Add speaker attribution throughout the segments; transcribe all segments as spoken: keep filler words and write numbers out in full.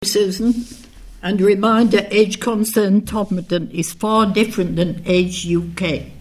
Speaker 1: Susan, and a reminder, Age Concern Todmorden is far different than Age U K.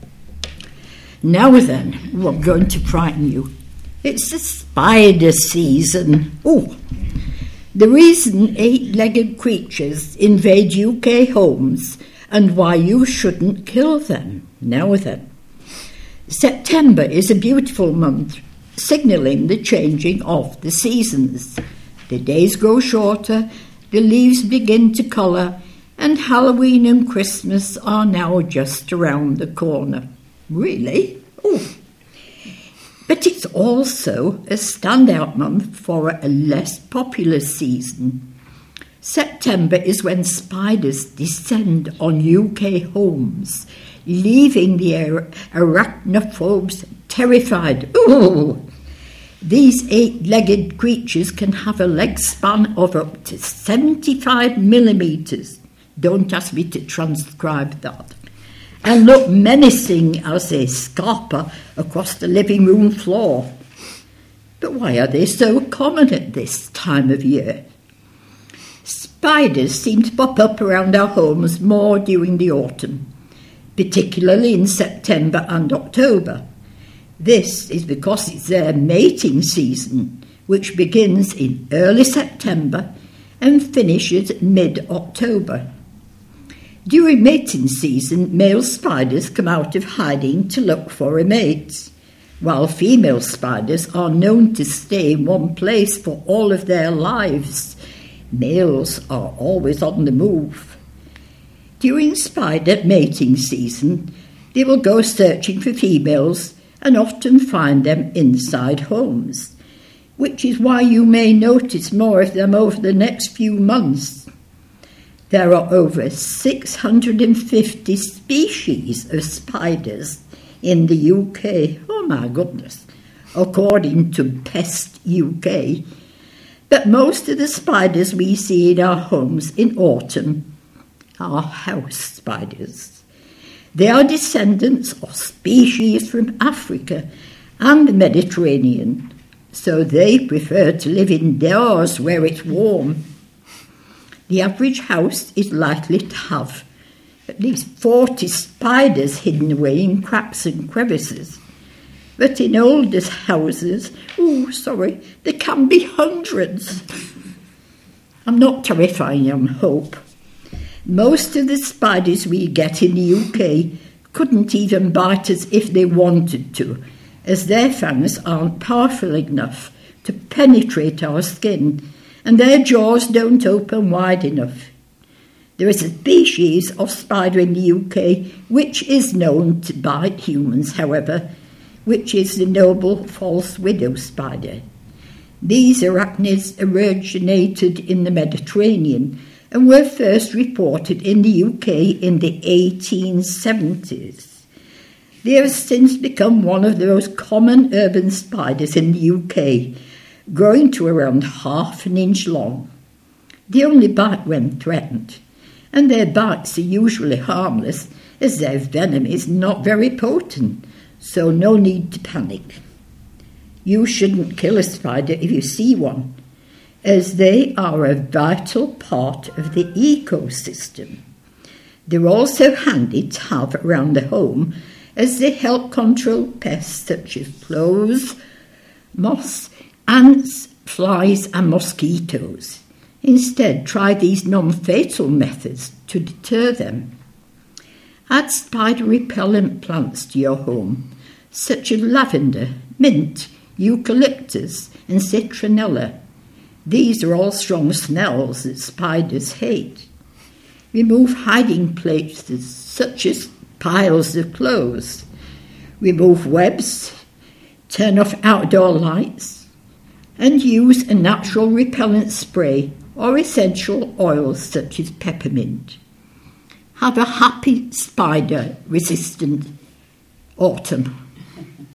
Speaker 1: Now then, I'm going to frighten you. It's the spider season. Oh, the reason eight-legged creatures invade U K homes and why you shouldn't kill them. Now then, September is a beautiful month, signalling the changing of the seasons. The days grow shorter, the leaves begin to colour, and Halloween and Christmas are now just around the corner. Really? Oh. But it's also a standout month for a less popular season. September is when spiders descend on U K homes, leaving the arachnophobes terrified. Ooh! These eight-legged creatures can have a leg span of up to seventy-five millimetres. Don't ask me to transcribe that. And look menacing as they scarper across the living room floor. But why are they so common at this time of year? Spiders seem to pop up around our homes more during the autumn, particularly in September and October. This is because it's their mating season, which begins in early September and finishes mid-October. During mating season, male spiders come out of hiding to look for a mate, while female spiders are known to stay in one place for all of their lives. Males are always on the move. During spider mating season, they will go searching for females and often find them inside homes, which is why you may notice more of them over the next few months. There are over six hundred fifty species of spiders in the U K. Oh my goodness, according to Pest U K. But most of the spiders we see in our homes in autumn are house spiders. They are descendants of species from Africa and the Mediterranean, so they prefer to live indoors where it's warm. The average house is likely to have at least forty spiders hidden away in cracks and crevices. But in older houses, oh, sorry, there can be hundreds. I'm not terrifying you, I hope. Most of the spiders we get in the U K couldn't even bite us if they wanted to, as their fangs aren't powerful enough to penetrate our skin, and their jaws don't open wide enough. There is a species of spider in the U K which is known to bite humans, however, which is the noble false widow spider. These arachnids originated in the Mediterranean and were first reported in the U K in the eighteen seventies. They have since become one of the most common urban spiders in the U K, growing to around half an inch long. They only bite when threatened, and their bites are usually harmless as their venom is not very potent, so no need to panic. You shouldn't kill a spider if you see one, as they are a vital part of the ecosystem. They're also handy to have around the home as they help control pests such as flies, moths, ants, flies and mosquitoes. Instead, try these non-fatal methods to deter them. Add spider repellent plants to your home, such as lavender, mint, eucalyptus and citronella. These are all strong smells that spiders hate. Remove hiding places such as piles of clothes. Remove webs. Turn off outdoor lights. And use a natural repellent spray or essential oils such as peppermint. Have a happy spider-resistant autumn.